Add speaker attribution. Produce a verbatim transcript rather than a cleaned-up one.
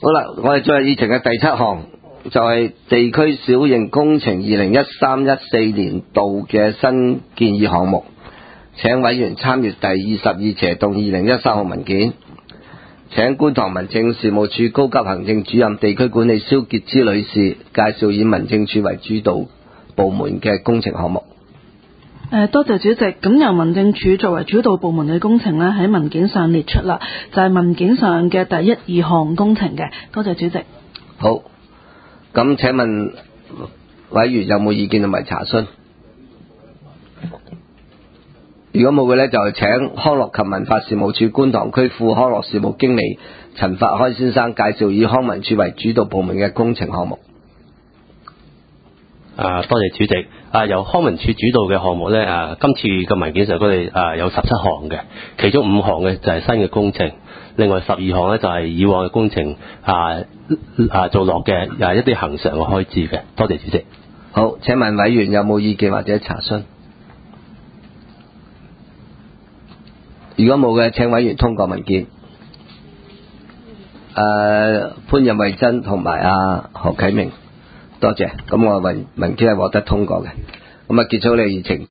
Speaker 1: 好啦，我哋進入議程嘅第七項，就係、是、地區小型工程二零一三一四年度嘅新建議項目。請委員參閱第二十二斜動二零一三號文件。請觀塘民政事務處高級行政主任地區管理蕭潔芝女士介紹以民政處為主導部門嘅工程項目。
Speaker 2: 誒，多謝主席。咁由民政處作為主導部門嘅工程呢，喺文件上列出啦，就係、是、文件上嘅第一二項工程嘅。多謝主席。
Speaker 1: 好，咁請問委員有冇意見同埋查詢？如果冇嘅呢，就請康樂及文化事務處觀塘區副康樂事務經理陳發開先生介紹以康文署為主導部門嘅工程項目。
Speaker 3: 啊，多謝主席。啊，由康文署主導嘅項目呢，啊，今次嘅文件上佢哋啊有十七項嘅，其中五項嘅就係新嘅工程，另外十二項呢就係以往嘅工程啊啊做落嘅啊一啲恆常嘅開支嘅。多謝主席。
Speaker 1: 好，請問委員有冇意見或者查詢？如果冇嘅，請委員通過文件。誒、呃，潘任惠珍同埋阿何啟明，多謝。咁我文文件係獲得通過嘅。咁啊，結束呢個議程。